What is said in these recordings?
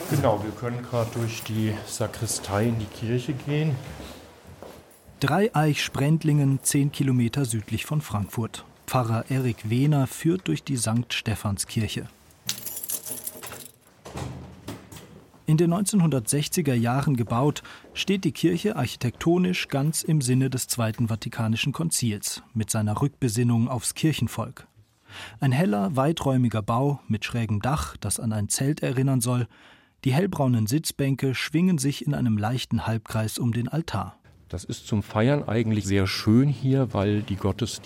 Genau, wir können gerade durch die Sakristei in die Kirche gehen. Dreieich-Sprendlingen, 10 Kilometer südlich von Frankfurt. Pfarrer Erik Wehner führt durch die St. Stephanskirche. In den 1960er Jahren gebaut, steht die Kirche architektonisch ganz im Sinne des Zweiten Vatikanischen Konzils mit seiner Rückbesinnung aufs Kirchenvolk. Ein heller, weiträumiger Bau mit schrägem Dach, das an ein Zelt erinnern soll. Die hellbraunen Sitzbänke schwingen sich in einem leichten Halbkreis um den Altar. Das ist zum Feiern eigentlich sehr schön hier, weil die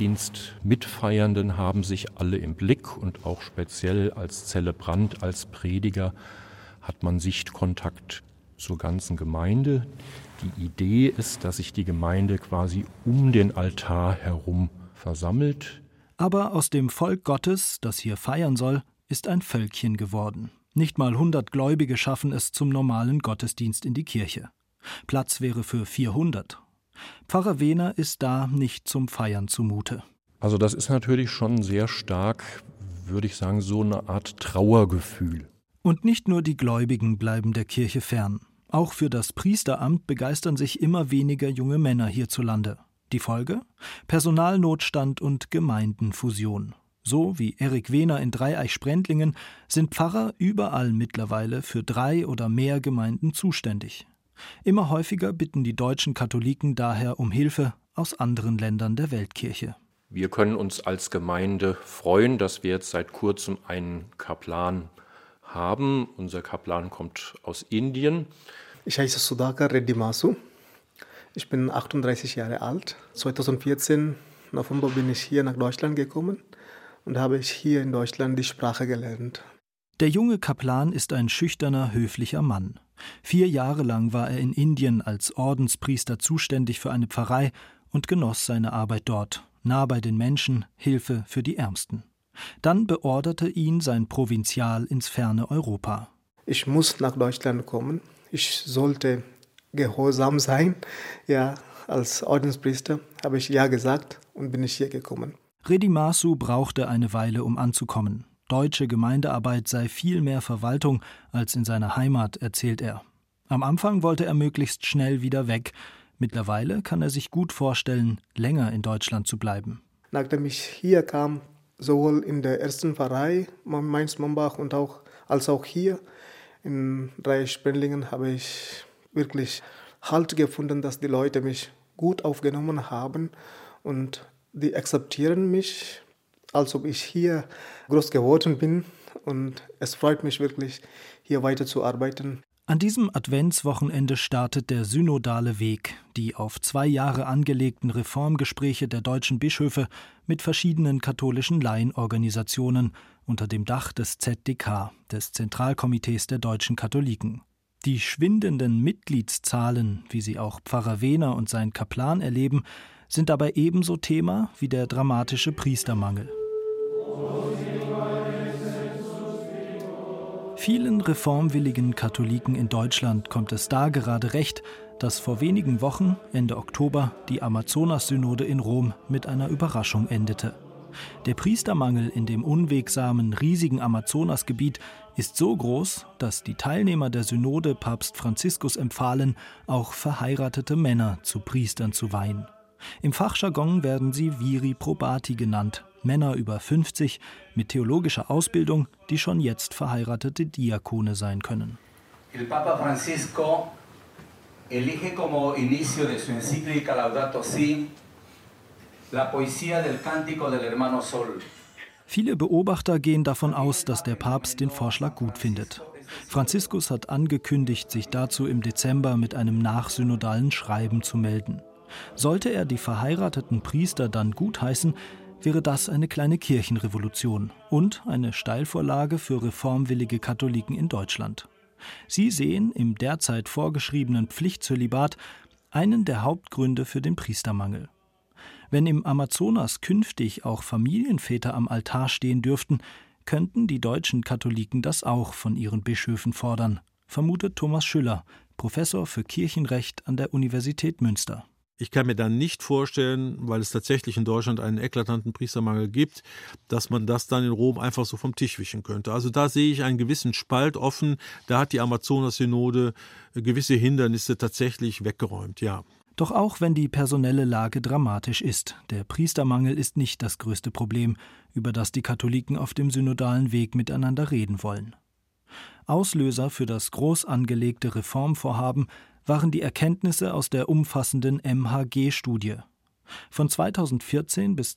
Gottesdienstmitfeiernden haben sich alle im Blick und auch speziell als Zelebrant, als Prediger hat man Sichtkontakt zur ganzen Gemeinde. Die Idee ist, dass sich die Gemeinde quasi um den Altar herum versammelt. Aber aus dem Volk Gottes, das hier feiern soll, ist ein Völkchen geworden. Nicht mal 100 Gläubige schaffen es zum normalen Gottesdienst in die Kirche. Platz wäre für 400. Pfarrer Wehner ist da nicht zum Feiern zumute. Also das ist natürlich schon sehr stark, würde ich sagen, so eine Art Trauergefühl. Und nicht nur die Gläubigen bleiben der Kirche fern. Auch für das Priesteramt begeistern sich immer weniger junge Männer hierzulande. Die Folge? Personalnotstand und Gemeindenfusion. So wie Erik Wehner in Dreieich-Sprendlingen sind Pfarrer überall mittlerweile für 3 oder mehr Gemeinden zuständig. Immer häufiger bitten die deutschen Katholiken daher um Hilfe aus anderen Ländern der Weltkirche. Wir können uns als Gemeinde freuen, dass wir jetzt seit kurzem einen Kaplan haben. Unser Kaplan kommt aus Indien. Ich heiße Sudhakar Reddy Masu. Ich bin 38 Jahre alt. 2014 November bin ich hier nach Deutschland gekommen und habe ich hier in Deutschland die Sprache gelernt. Der junge Kaplan ist ein schüchterner, höflicher Mann. 4 Jahre lang war er in Indien als Ordenspriester zuständig für eine Pfarrei und genoss seine Arbeit dort, nah bei den Menschen, Hilfe für die Ärmsten. Dann beorderte ihn sein Provinzial ins ferne Europa. Ich muss nach Deutschland kommen. Ich sollte gehorsam sein. Ja, als Ordenspriester habe ich ja gesagt und bin ich hier gekommen. Reddy Masu brauchte eine Weile, um anzukommen. Deutsche Gemeindearbeit sei viel mehr Verwaltung als in seiner Heimat, erzählt er. Am Anfang wollte er möglichst schnell wieder weg. Mittlerweile kann er sich gut vorstellen, länger in Deutschland zu bleiben. Nachdem ich hier kam, sowohl in der ersten Pfarrei Mainz-Mombach und als auch hier in Dreieich-Sprendlingen habe ich wirklich Halt gefunden, dass die Leute mich gut aufgenommen haben und die akzeptieren mich, als ob ich hier groß geworden bin, und es freut mich wirklich, hier weiterzuarbeiten. An diesem Adventswochenende startet der synodale Weg, die auf 2 Jahre angelegten Reformgespräche der deutschen Bischöfe mit verschiedenen katholischen Laienorganisationen unter dem Dach des ZDK, des Zentralkomitees der deutschen Katholiken. Die schwindenden Mitgliedszahlen, wie sie auch Pfarrer Wehner und sein Kaplan erleben, sind dabei ebenso Thema wie der dramatische Priestermangel. Vielen reformwilligen Katholiken in Deutschland kommt es da gerade recht, dass vor wenigen Wochen, Ende Oktober, die Amazonas-Synode in Rom mit einer Überraschung endete. Der Priestermangel in dem unwegsamen, riesigen Amazonasgebiet ist so groß, dass die Teilnehmer der Synode Papst Franziskus empfahlen, auch verheiratete Männer zu Priestern zu weihen. Im Fachjargon werden sie Viri probati genannt, Männer über 50 mit theologischer Ausbildung, die schon jetzt verheiratete Diakone sein können. El Papa Francisco elige como inicio de su encíclica Laudato Si la poesía del cántico del hermano Sol. Viele Beobachter gehen davon aus, dass der Papst den Vorschlag gut findet. Franziskus hat angekündigt, sich dazu im Dezember mit einem nachsynodalen Schreiben zu melden. Sollte er die verheirateten Priester dann gutheißen, wäre das eine kleine Kirchenrevolution und eine Steilvorlage für reformwillige Katholiken in Deutschland. Sie sehen im derzeit vorgeschriebenen Pflichtzölibat einen der Hauptgründe für den Priestermangel. Wenn im Amazonas künftig auch Familienväter am Altar stehen dürften, könnten die deutschen Katholiken das auch von ihren Bischöfen fordern, vermutet Thomas Schüller, Professor für Kirchenrecht an der Universität Münster. Ich kann mir dann nicht vorstellen, weil es tatsächlich in Deutschland einen eklatanten Priestermangel gibt, dass man das dann in Rom einfach so vom Tisch wischen könnte. Also da sehe ich einen gewissen Spalt offen. Da hat die Amazonas-Synode gewisse Hindernisse tatsächlich weggeräumt, ja. Doch auch wenn die personelle Lage dramatisch ist, der Priestermangel ist nicht das größte Problem, über das die Katholiken auf dem synodalen Weg miteinander reden wollen. Auslöser für das groß angelegte Reformvorhaben waren die Erkenntnisse aus der umfassenden MHG-Studie. Von 2014 bis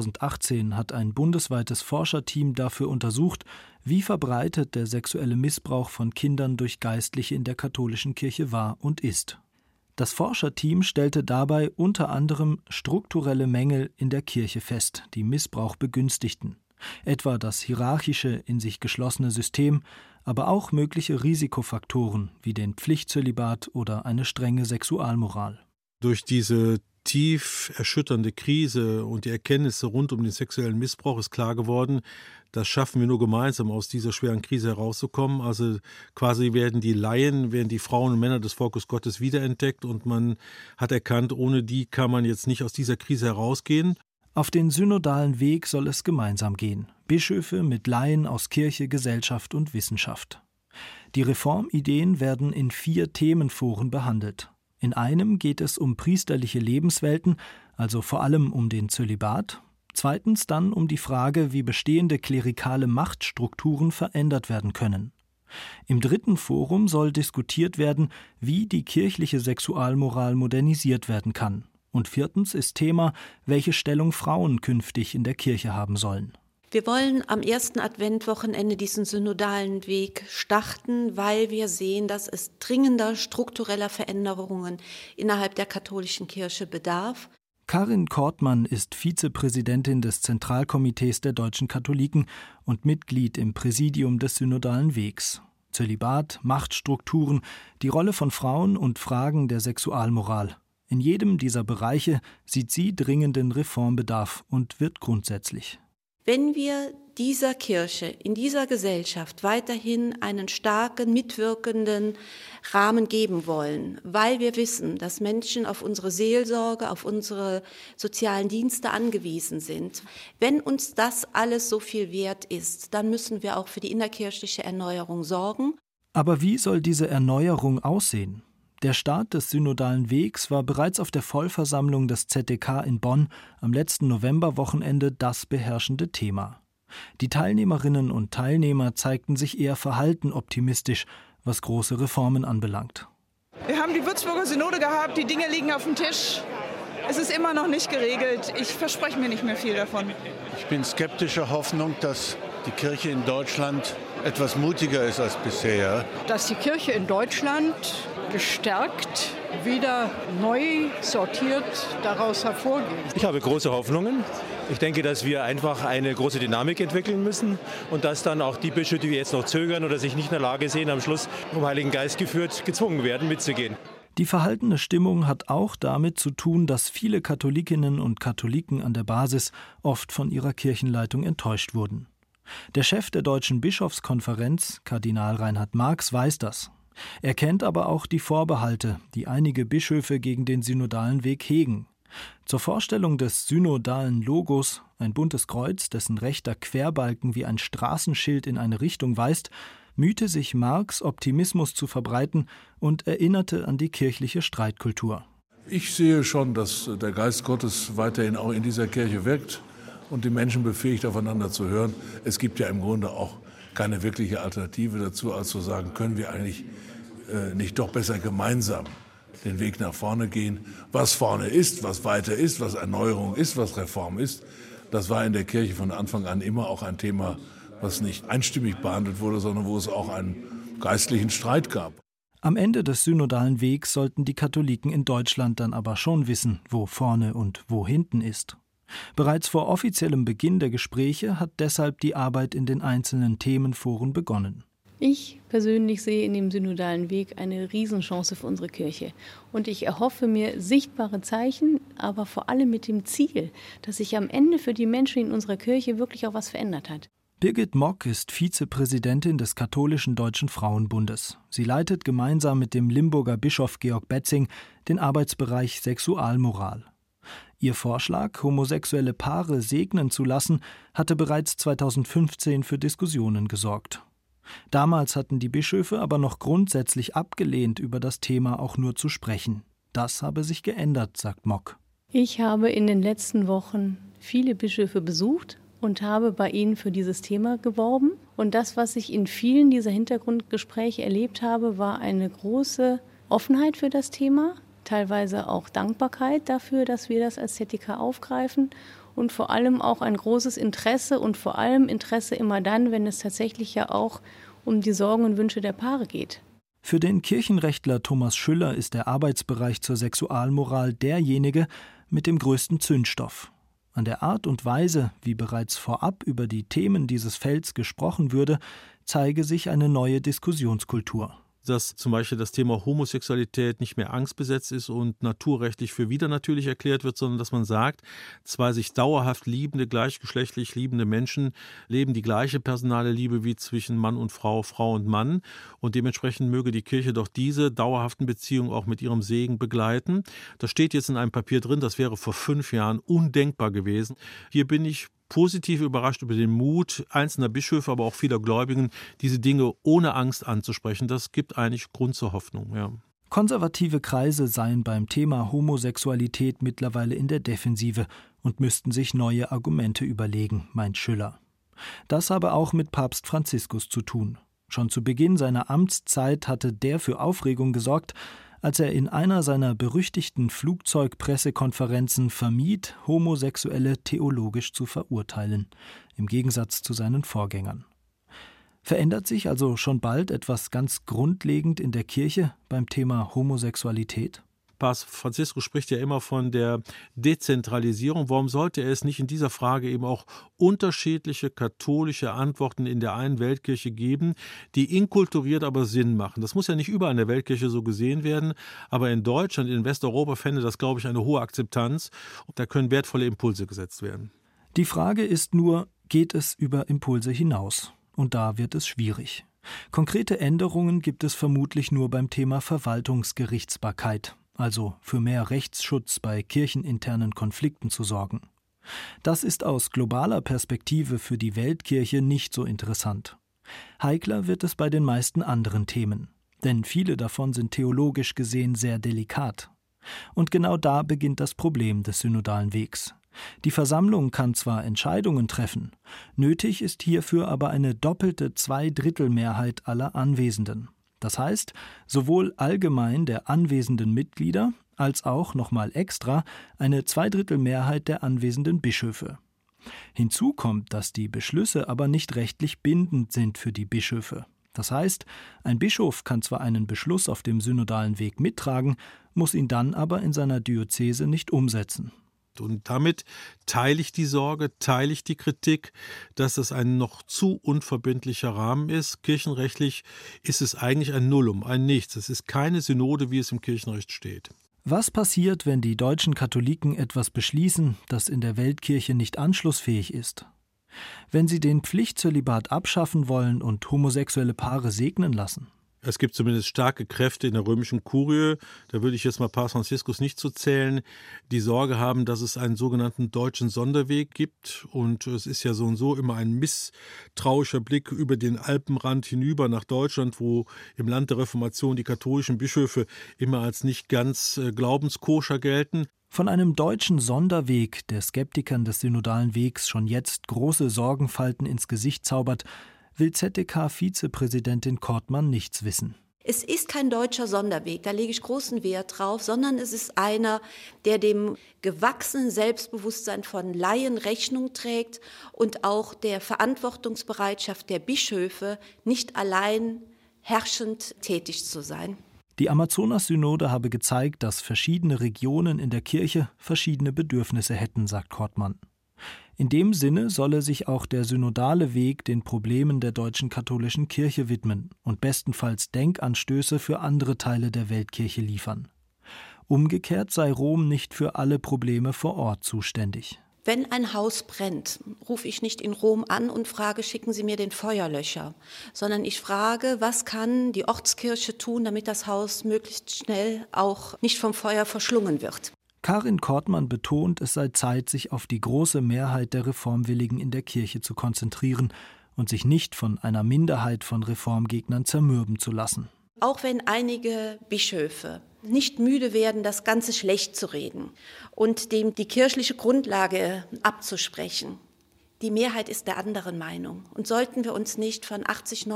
2018 hat ein bundesweites Forscherteam dafür untersucht, wie verbreitet der sexuelle Missbrauch von Kindern durch Geistliche in der katholischen Kirche war und ist. Das Forscherteam stellte dabei unter anderem strukturelle Mängel in der Kirche fest, die Missbrauch begünstigten, etwa das hierarchische, in sich geschlossene System, aber auch mögliche Risikofaktoren wie den Pflichtzölibat oder eine strenge Sexualmoral. Durch diese tief erschütternde Krise und die Erkenntnisse rund um den sexuellen Missbrauch ist klar geworden, das schaffen wir nur gemeinsam, aus dieser schweren Krise herauszukommen. Also quasi werden die Frauen und Männer des Volkes Gottes wiederentdeckt und man hat erkannt, ohne die kann man jetzt nicht aus dieser Krise herausgehen. Auf den synodalen Weg soll es gemeinsam gehen. Bischöfe mit Laien aus Kirche, Gesellschaft und Wissenschaft. Die Reformideen werden in 4 Themenforen behandelt. In einem geht es um priesterliche Lebenswelten, also vor allem um den Zölibat. Zweitens dann um die Frage, wie bestehende klerikale Machtstrukturen verändert werden können. Im 3. Forum soll diskutiert werden, wie die kirchliche Sexualmoral modernisiert werden kann. Und 4. ist Thema, welche Stellung Frauen künftig in der Kirche haben sollen. Wir wollen am 1. Adventwochenende diesen synodalen Weg starten, weil wir sehen, dass es dringender struktureller Veränderungen innerhalb der katholischen Kirche bedarf. Karin Kortmann ist Vizepräsidentin des Zentralkomitees der deutschen Katholiken und Mitglied im Präsidium des synodalen Wegs. Zölibat, Machtstrukturen, die Rolle von Frauen und Fragen der Sexualmoral. In jedem dieser Bereiche sieht sie dringenden Reformbedarf und wird grundsätzlich. Wenn wir dieser Kirche, in dieser Gesellschaft weiterhin einen starken, mitwirkenden Rahmen geben wollen, weil wir wissen, dass Menschen auf unsere Seelsorge, auf unsere sozialen Dienste angewiesen sind, wenn uns das alles so viel wert ist, dann müssen wir auch für die innerkirchliche Erneuerung sorgen. Aber wie soll diese Erneuerung aussehen? Der Start des synodalen Wegs war bereits auf der Vollversammlung des ZDK in Bonn am letzten Novemberwochenende das beherrschende Thema. Die Teilnehmerinnen und Teilnehmer zeigten sich eher verhalten optimistisch, was große Reformen anbelangt. Wir haben die Würzburger Synode gehabt, die Dinge liegen auf dem Tisch. Es ist immer noch nicht geregelt. Ich verspreche mir nicht mehr viel davon. Ich bin skeptischer Hoffnung, dass die Kirche in Deutschland etwas mutiger ist als bisher. Dass die Kirche in Deutschland gestärkt, wieder neu sortiert daraus hervorgeht. Ich habe große Hoffnungen. Ich denke, dass wir einfach eine große Dynamik entwickeln müssen und dass dann auch die Bischöfe, die jetzt noch zögern oder sich nicht in der Lage sehen, am Schluss vom Heiligen Geist geführt, gezwungen werden, mitzugehen. Die verhaltene Stimmung hat auch damit zu tun, dass viele Katholikinnen und Katholiken an der Basis oft von ihrer Kirchenleitung enttäuscht wurden. Der Chef der Deutschen Bischofskonferenz, Kardinal Reinhard Marx, weiß das. Er kennt aber auch die Vorbehalte, die einige Bischöfe gegen den synodalen Weg hegen. Zur Vorstellung des synodalen Logos, ein buntes Kreuz, dessen rechter Querbalken wie ein Straßenschild in eine Richtung weist, mühte sich Marx, Optimismus zu verbreiten und erinnerte an die kirchliche Streitkultur. Ich sehe schon, dass der Geist Gottes weiterhin auch in dieser Kirche wirkt und die Menschen befähigt, aufeinander zu hören. Es gibt ja im Grunde auch keine wirkliche Alternative dazu, als zu sagen, können wir eigentlich nicht doch besser gemeinsam den Weg nach vorne gehen. Was vorne ist, was weiter ist, was Erneuerung ist, was Reform ist, das war in der Kirche von Anfang an immer auch ein Thema, was nicht einstimmig behandelt wurde, sondern wo es auch einen geistlichen Streit gab. Am Ende des synodalen Wegs sollten die Katholiken in Deutschland dann aber schon wissen, wo vorne und wo hinten ist. Bereits vor offiziellem Beginn der Gespräche hat deshalb die Arbeit in den einzelnen Themenforen begonnen. Ich persönlich sehe in dem synodalen Weg eine Riesenchance für unsere Kirche. Und ich erhoffe mir sichtbare Zeichen, aber vor allem mit dem Ziel, dass sich am Ende für die Menschen in unserer Kirche wirklich auch was verändert hat. Birgit Mock ist Vizepräsidentin des Katholischen Deutschen Frauenbundes. Sie leitet gemeinsam mit dem Limburger Bischof Georg Betzing den Arbeitsbereich Sexualmoral. Ihr Vorschlag, homosexuelle Paare segnen zu lassen, hatte bereits 2015 für Diskussionen gesorgt. Damals hatten die Bischöfe aber noch grundsätzlich abgelehnt, über das Thema auch nur zu sprechen. Das habe sich geändert, sagt Mock. Ich habe in den letzten Wochen viele Bischöfe besucht und habe bei ihnen für dieses Thema geworben. Und das, was ich in vielen dieser Hintergrundgespräche erlebt habe, war eine große Offenheit für das Thema, teilweise auch Dankbarkeit dafür, dass wir das als ZDK aufgreifen und vor allem auch ein großes Interesse und vor allem Interesse immer dann, wenn es tatsächlich ja auch um die Sorgen und Wünsche der Paare geht. Für den Kirchenrechtler Thomas Schüller ist der Arbeitsbereich zur Sexualmoral derjenige mit dem größten Zündstoff. An der Art und Weise, wie bereits vorab über die Themen dieses Felds gesprochen würde, zeige sich eine neue Diskussionskultur. Dass zum Beispiel das Thema Homosexualität nicht mehr angstbesetzt ist und naturrechtlich für widernatürlich erklärt wird, sondern dass man sagt, zwei sich dauerhaft liebende, gleichgeschlechtlich liebende Menschen leben die gleiche personale Liebe wie zwischen Mann und Frau, Frau und Mann. Und dementsprechend möge die Kirche doch diese dauerhaften Beziehungen auch mit ihrem Segen begleiten. Das steht jetzt in einem Papier drin, das wäre vor 5 Jahren undenkbar gewesen. Hier bin ich positiv überrascht über den Mut einzelner Bischöfe, aber auch vieler Gläubigen, diese Dinge ohne Angst anzusprechen. Das gibt eigentlich Grund zur Hoffnung. Ja. Konservative Kreise seien beim Thema Homosexualität mittlerweile in der Defensive und müssten sich neue Argumente überlegen, meint Schüller. Das habe auch mit Papst Franziskus zu tun. Schon zu Beginn seiner Amtszeit hatte der für Aufregung gesorgt, als er in einer seiner berüchtigten Flugzeugpressekonferenzen vermied, Homosexuelle theologisch zu verurteilen, im Gegensatz zu seinen Vorgängern. Verändert sich also schon bald etwas ganz grundlegend in der Kirche beim Thema Homosexualität? Papst Franziskus spricht ja immer von der Dezentralisierung. Warum sollte es nicht in dieser Frage eben auch unterschiedliche katholische Antworten in der einen Weltkirche geben, die inkulturiert aber Sinn machen? Das muss ja nicht überall in der Weltkirche so gesehen werden, aber in Deutschland, in Westeuropa fände das, glaube ich, eine hohe Akzeptanz. Und da können wertvolle Impulse gesetzt werden. Die Frage ist nur, geht es über Impulse hinaus? Und da wird es schwierig. Konkrete Änderungen gibt es vermutlich nur beim Thema Verwaltungsgerichtsbarkeit, also für mehr Rechtsschutz bei kircheninternen Konflikten zu sorgen. Das ist aus globaler Perspektive für die Weltkirche nicht so interessant. Heikler wird es bei den meisten anderen Themen, denn viele davon sind theologisch gesehen sehr delikat. Und genau da beginnt das Problem des synodalen Wegs. Die Versammlung kann zwar Entscheidungen treffen, nötig ist hierfür aber eine doppelte 2/3 aller Anwesenden. Das heißt, sowohl allgemein der anwesenden Mitglieder als auch, nochmal extra, eine 2/3 der anwesenden Bischöfe. Hinzu kommt, dass die Beschlüsse aber nicht rechtlich bindend sind für die Bischöfe. Das heißt, ein Bischof kann zwar einen Beschluss auf dem synodalen Weg mittragen, muss ihn dann aber in seiner Diözese nicht umsetzen. Und damit teile ich die Sorge, teile ich die Kritik, dass es ein noch zu unverbindlicher Rahmen ist. Kirchenrechtlich ist es eigentlich ein Nullum, ein Nichts. Es ist keine Synode, wie es im Kirchenrecht steht. Was passiert, wenn die deutschen Katholiken etwas beschließen, das in der Weltkirche nicht anschlussfähig ist? Wenn sie den Pflichtzölibat abschaffen wollen und homosexuelle Paare segnen lassen? Es gibt zumindest starke Kräfte in der römischen Kurie, da würde ich jetzt mal Papst Franziskus nicht zu zählen, die Sorge haben, dass es einen sogenannten deutschen Sonderweg gibt. Und es ist ja so und so immer ein misstrauischer Blick über den Alpenrand hinüber nach Deutschland, wo im Land der Reformation die katholischen Bischöfe immer als nicht ganz glaubenskoscher gelten. Von einem deutschen Sonderweg, der Skeptikern des synodalen Wegs schon jetzt große Sorgenfalten ins Gesicht zaubert, will ZDK-Vizepräsidentin Kortmann nichts wissen. Es ist kein deutscher Sonderweg, da lege ich großen Wert drauf, sondern es ist einer, der dem gewachsenen Selbstbewusstsein von Laien Rechnung trägt und auch der Verantwortungsbereitschaft der Bischöfe, nicht allein herrschend tätig zu sein. Die Amazonas-Synode habe gezeigt, dass verschiedene Regionen in der Kirche verschiedene Bedürfnisse hätten, sagt Kortmann. In dem Sinne solle sich auch der synodale Weg den Problemen der deutschen katholischen Kirche widmen und bestenfalls Denkanstöße für andere Teile der Weltkirche liefern. Umgekehrt sei Rom nicht für alle Probleme vor Ort zuständig. Wenn ein Haus brennt, rufe ich nicht in Rom an und frage, schicken Sie mir den Feuerlöscher, sondern ich frage, was kann die Ortskirche tun, damit das Haus möglichst schnell auch nicht vom Feuer verschlungen wird. Karin Kortmann betont, es sei Zeit, sich auf die große Mehrheit der Reformwilligen in der Kirche zu konzentrieren und sich nicht von einer Minderheit von Reformgegnern zermürben zu lassen. Auch wenn einige Bischöfe nicht müde werden, das Ganze schlecht zu reden und dem die kirchliche Grundlage abzusprechen. Die Mehrheit ist der anderen Meinung. Und sollten wir uns nicht von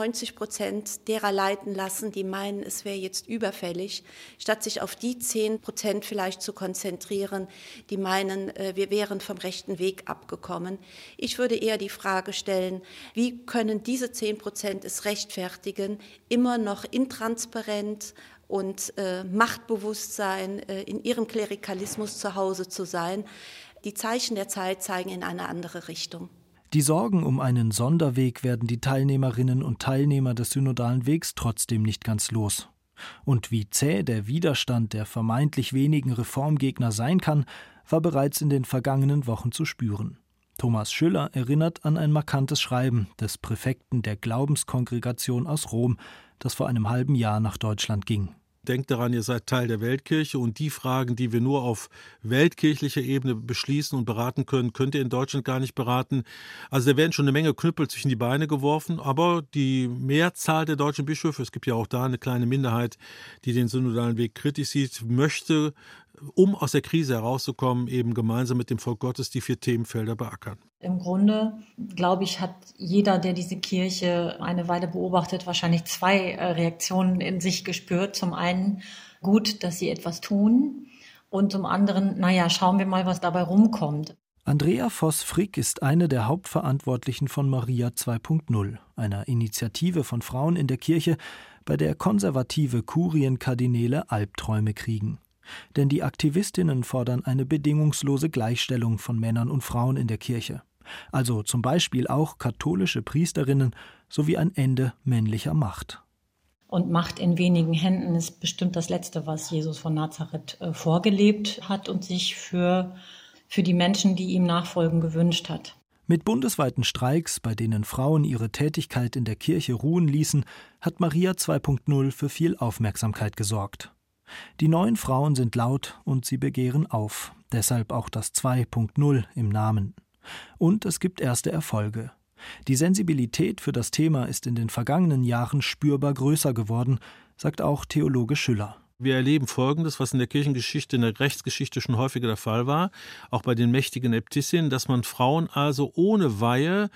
80-90% derer leiten lassen, die meinen, es wäre jetzt überfällig, statt sich auf die 10% vielleicht zu konzentrieren, die meinen, wir wären vom rechten Weg abgekommen. Ich würde eher die Frage stellen, wie können diese 10% es rechtfertigen, immer noch intransparent und Machtbewusstsein in ihrem Klerikalismus zu Hause zu sein. Die Zeichen der Zeit zeigen in eine andere Richtung. Die Sorgen um einen Sonderweg werden die Teilnehmerinnen und Teilnehmer des synodalen Wegs trotzdem nicht ganz los. Und wie zäh der Widerstand der vermeintlich wenigen Reformgegner sein kann, war bereits in den vergangenen Wochen zu spüren. Thomas Schüller erinnert an ein markantes Schreiben des Präfekten der Glaubenskongregation aus Rom, das vor einem halben Jahr nach Deutschland ging. Denkt daran, ihr seid Teil der Weltkirche und die Fragen, die wir nur auf weltkirchlicher Ebene beschließen und beraten können, könnt ihr in Deutschland gar nicht beraten. Also da werden schon eine Menge Knüppel zwischen die Beine geworfen, aber die Mehrzahl der deutschen Bischöfe, es gibt ja auch da eine kleine Minderheit, die den synodalen Weg kritisch sieht, möchte, um aus der Krise herauszukommen, eben gemeinsam mit dem Volk Gottes die 4 Themenfelder beackern. Im Grunde, glaube ich, hat jeder, der diese Kirche eine Weile beobachtet, wahrscheinlich 2 Reaktionen in sich gespürt. Zum einen gut, dass sie etwas tun und zum anderen, schauen wir mal, was dabei rumkommt. Andrea Voss-Frick ist eine der Hauptverantwortlichen von Maria 2.0, einer Initiative von Frauen in der Kirche, bei der konservative Kurienkardinäle Albträume kriegen. Denn die Aktivistinnen fordern eine bedingungslose Gleichstellung von Männern und Frauen in der Kirche. Also zum Beispiel auch katholische Priesterinnen sowie ein Ende männlicher Macht. Und Macht in wenigen Händen ist bestimmt das Letzte, was Jesus von Nazareth vorgelebt hat und sich für die Menschen, die ihm nachfolgen, gewünscht hat. Mit bundesweiten Streiks, bei denen Frauen ihre Tätigkeit in der Kirche ruhen ließen, hat Maria 2.0 für viel Aufmerksamkeit gesorgt. Die neuen Frauen sind laut und sie begehren auf, deshalb auch das 2.0 im Namen. Und es gibt erste Erfolge. Die Sensibilität für das Thema ist in den vergangenen Jahren spürbar größer geworden, sagt auch Theologe Schüller. Wir erleben Folgendes, was in der Kirchengeschichte, in der Rechtsgeschichte schon häufiger der Fall war, auch bei den mächtigen Äbtissinnen, dass man Frauen also ohne Weihe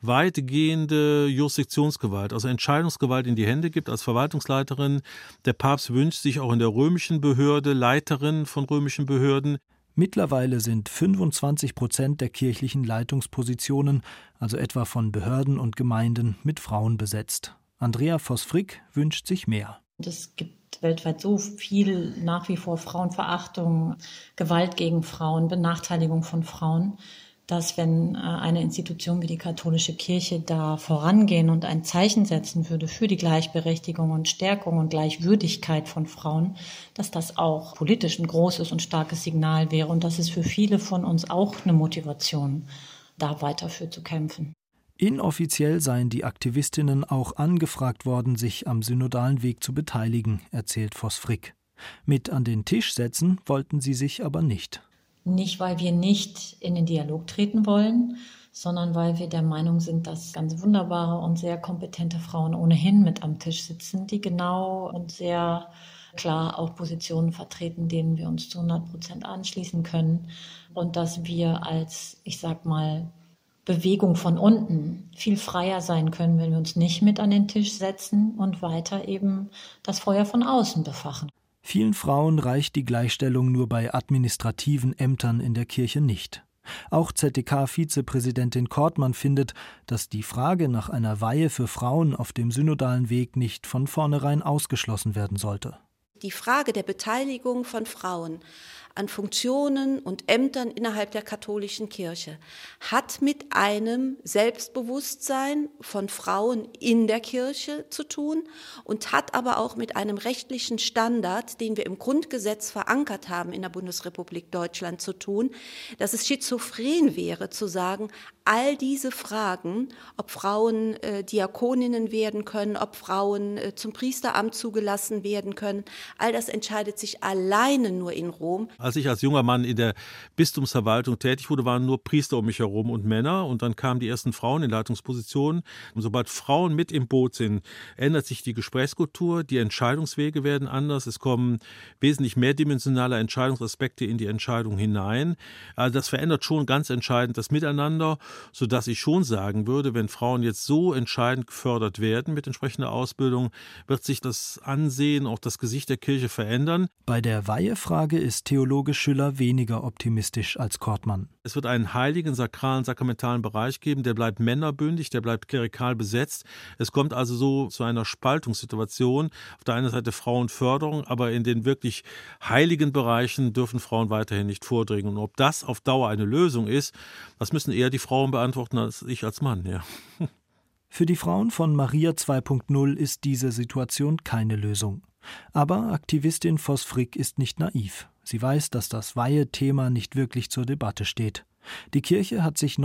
weitgehende Jurisdiktionsgewalt, also Entscheidungsgewalt in die Hände gibt als Verwaltungsleiterin. Der Papst wünscht sich auch in der römischen Behörde Leiterin von römischen Behörden. Mittlerweile sind 25% der kirchlichen Leitungspositionen, also etwa von Behörden und Gemeinden, mit Frauen besetzt. Andrea Voss-Frick wünscht sich mehr. Es gibt weltweit so viel nach wie vor Frauenverachtung, Gewalt gegen Frauen, Benachteiligung von Frauen, dass wenn eine Institution wie die katholische Kirche da vorangehen und ein Zeichen setzen würde für die Gleichberechtigung und Stärkung und Gleichwürdigkeit von Frauen, dass das auch politisch ein großes und starkes Signal wäre und das ist für viele von uns auch eine Motivation, da weiter für zu kämpfen. Inoffiziell seien die Aktivistinnen auch angefragt worden, sich am synodalen Weg zu beteiligen, erzählt Voss-Frick. Mit an den Tisch setzen wollten sie sich aber nicht. Nicht, weil wir nicht in den Dialog treten wollen, sondern weil wir der Meinung sind, dass ganz wunderbare und sehr kompetente Frauen ohnehin mit am Tisch sitzen, die genau und sehr klar auch Positionen vertreten, denen wir uns zu 100% anschließen können und dass wir als, Bewegung von unten viel freier sein können, wenn wir uns nicht mit an den Tisch setzen und weiter eben das Feuer von außen befachen. Vielen Frauen reicht die Gleichstellung nur bei administrativen Ämtern in der Kirche nicht. Auch ZDK-Vizepräsidentin Kortmann findet, dass die Frage nach einer Weihe für Frauen auf dem synodalen Weg nicht von vornherein ausgeschlossen werden sollte. die Frage der Beteiligung von Frauen an Funktionen und Ämtern innerhalb der katholischen Kirche hat mit einem Selbstbewusstsein von Frauen in der Kirche zu tun und hat aber auch mit einem rechtlichen Standard, den wir im Grundgesetz verankert haben in der Bundesrepublik Deutschland zu tun, dass es schizophren wäre zu sagen, all diese Fragen, ob Frauen Diakoninnen werden können, ob Frauen zum Priesteramt zugelassen werden können, all das entscheidet sich alleine nur in Rom. Als ich als junger Mann in der Bistumsverwaltung tätig wurde, waren nur Priester um mich herum und Männer. Und dann kamen die ersten Frauen in Leitungspositionen. Und sobald Frauen mit im Boot sind, ändert sich die Gesprächskultur, die Entscheidungswege werden anders. Es kommen wesentlich mehrdimensionale Entscheidungsaspekte in die Entscheidung hinein. Also das verändert schon ganz entscheidend das Miteinander, sodass ich schon sagen würde, wenn Frauen jetzt so entscheidend gefördert werden mit entsprechender Ausbildung, wird sich das Ansehen, auch das Gesicht der Kirche verändern. Bei der Weihefrage ist Theologe Schüller weniger optimistisch als Kortmann. Es wird einen heiligen, sakralen, sakramentalen Bereich geben, der bleibt männerbündig, der bleibt klerikal besetzt. Es kommt also so zu einer Spaltungssituation. Auf der einen Seite Frauenförderung, aber in den wirklich heiligen Bereichen dürfen Frauen weiterhin nicht vordringen. Und ob das auf Dauer eine Lösung ist, das müssen eher die Frauen beantworten als ich als Mann. Ja. Für die Frauen von Maria 2.0 ist diese Situation keine Lösung. Aber Aktivistin Vos Frick ist nicht naiv. Sie weiß, dass das Weihe-Thema nicht wirklich zur Debatte steht. Die Kirche hat sich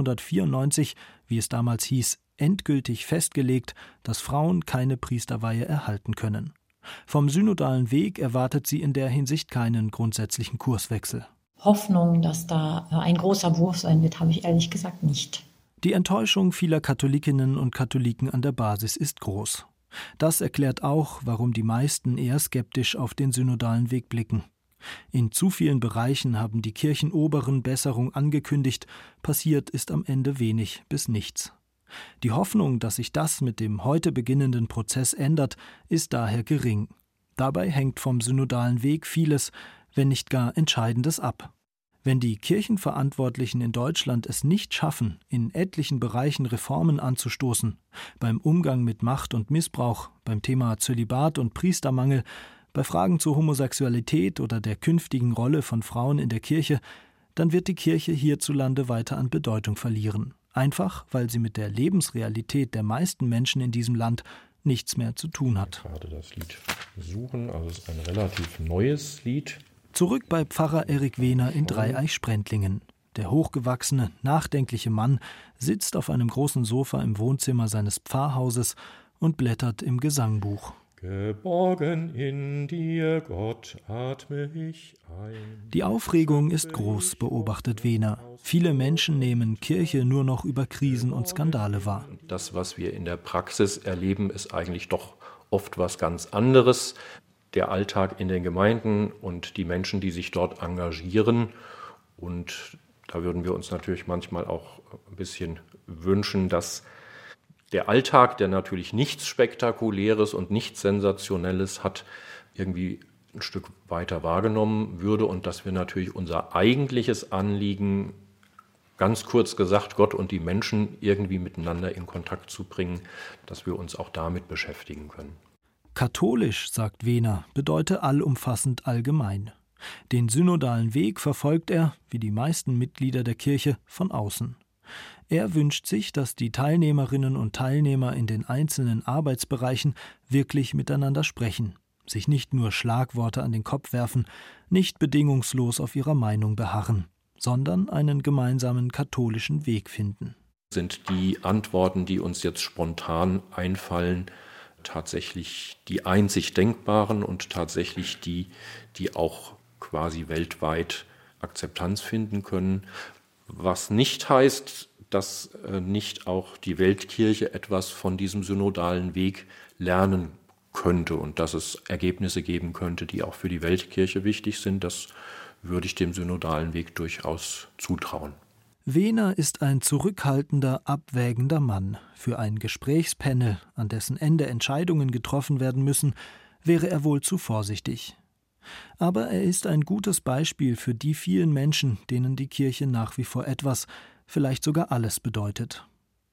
1994, wie es damals hieß, endgültig festgelegt, dass Frauen keine Priesterweihe erhalten können. Vom synodalen Weg erwartet sie in der Hinsicht keinen grundsätzlichen Kurswechsel. Hoffnung, dass da ein großer Wurf sein wird, habe ich ehrlich gesagt nicht. Die Enttäuschung vieler Katholikinnen und Katholiken an der Basis ist groß. Das erklärt auch, warum die meisten eher skeptisch auf den synodalen Weg blicken. In zu vielen Bereichen haben die Kirchenoberen Besserung angekündigt, passiert ist am Ende wenig bis nichts. Die Hoffnung, dass sich das mit dem heute beginnenden Prozess ändert, ist daher gering. Dabei hängt vom synodalen Weg vieles, wenn nicht gar Entscheidendes ab. Wenn die Kirchenverantwortlichen in Deutschland es nicht schaffen, in etlichen Bereichen Reformen anzustoßen, beim Umgang mit Macht und Missbrauch, beim Thema Zölibat und Priestermangel, bei Fragen zur Homosexualität oder der künftigen Rolle von Frauen in der Kirche, dann wird die Kirche hierzulande weiter an Bedeutung verlieren. Einfach, weil sie mit der Lebensrealität der meisten Menschen in diesem Land nichts mehr zu tun hat. Gerade das Lied suchen, also es ist ein relativ neues Lied. Zurück bei Pfarrer Erik Wehner in Dreieich-Sprendlingen. Der hochgewachsene, nachdenkliche Mann sitzt auf einem großen Sofa im Wohnzimmer seines Pfarrhauses und blättert im Gesangbuch. Geborgen in dir, Gott, atme ich ein. Die Aufregung ist groß, beobachtet Wehner. Viele Menschen nehmen Kirche nur noch über Krisen und Skandale wahr. Das, was wir in der Praxis erleben, ist eigentlich doch oft was ganz anderes. Der Alltag in den Gemeinden und die Menschen, die sich dort engagieren. Und da würden wir uns natürlich manchmal auch ein bisschen wünschen, dass der Alltag, der natürlich nichts Spektakuläres und nichts Sensationelles hat, irgendwie ein Stück weiter wahrgenommen würde und dass wir natürlich unser eigentliches Anliegen, ganz kurz gesagt, Gott und die Menschen irgendwie miteinander in Kontakt zu bringen, dass wir uns auch damit beschäftigen können. Katholisch, sagt Wehner, bedeute allumfassend allgemein. Den synodalen Weg verfolgt er, wie die meisten Mitglieder der Kirche, von außen. Er wünscht sich, dass die Teilnehmerinnen und Teilnehmer in den einzelnen Arbeitsbereichen wirklich miteinander sprechen, sich nicht nur Schlagworte an den Kopf werfen, nicht bedingungslos auf ihrer Meinung beharren, sondern einen gemeinsamen katholischen Weg finden. Sind die Antworten, die uns jetzt spontan einfallen, tatsächlich die einzig denkbaren und tatsächlich die auch quasi weltweit Akzeptanz finden können? Was nicht heißt, dass nicht auch die Weltkirche etwas von diesem synodalen Weg lernen könnte und dass es Ergebnisse geben könnte, die auch für die Weltkirche wichtig sind. Das würde ich dem synodalen Weg durchaus zutrauen. Wehner ist ein zurückhaltender, abwägender Mann. Für ein Gesprächspanel, an dessen Ende Entscheidungen getroffen werden müssen, wäre er wohl zu vorsichtig. Aber er ist ein gutes Beispiel für die vielen Menschen, denen die Kirche nach wie vor etwas, vielleicht sogar alles bedeutet.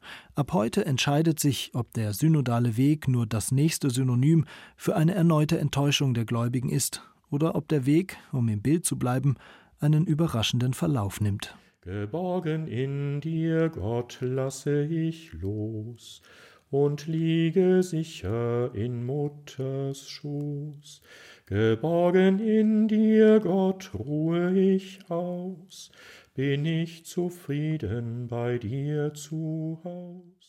Ab heute entscheidet sich, ob der synodale Weg nur das nächste Synonym für eine erneute Enttäuschung der Gläubigen ist oder ob der Weg, um im Bild zu bleiben, einen überraschenden Verlauf nimmt. Geborgen in dir, Gott, lasse ich los und liege sicher in Mutters Schoß. Geborgen in dir, Gott, ruhe ich aus, bin ich zufrieden bei dir zu Haus.